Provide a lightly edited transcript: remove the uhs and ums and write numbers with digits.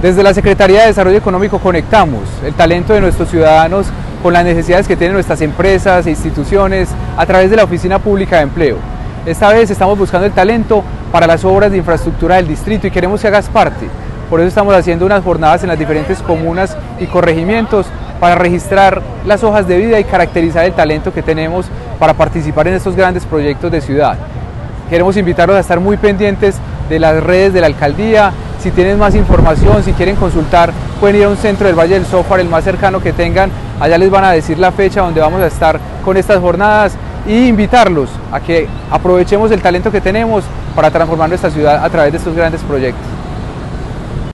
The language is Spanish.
Desde la Secretaría de Desarrollo Económico conectamos el talento de nuestros ciudadanos con las necesidades que tienen nuestras empresas e instituciones a través de la Oficina Pública de Empleo. Esta vez estamos buscando el talento para las obras de infraestructura del distrito y queremos que hagas parte. Por eso estamos haciendo unas jornadas en las diferentes comunas y corregimientos para registrar las hojas de vida y caracterizar el talento que tenemos para participar en estos grandes proyectos de ciudad. Queremos invitarlos a estar muy pendientes de las redes de la alcaldía. Si tienen más información, si quieren consultar, pueden ir a un centro del Valle del Sófar, el más cercano que tengan. Allá les van a decir la fecha donde vamos a estar con estas jornadas y invitarlos a que aprovechemos el talento que tenemos para transformar nuestra ciudad a través de estos grandes proyectos.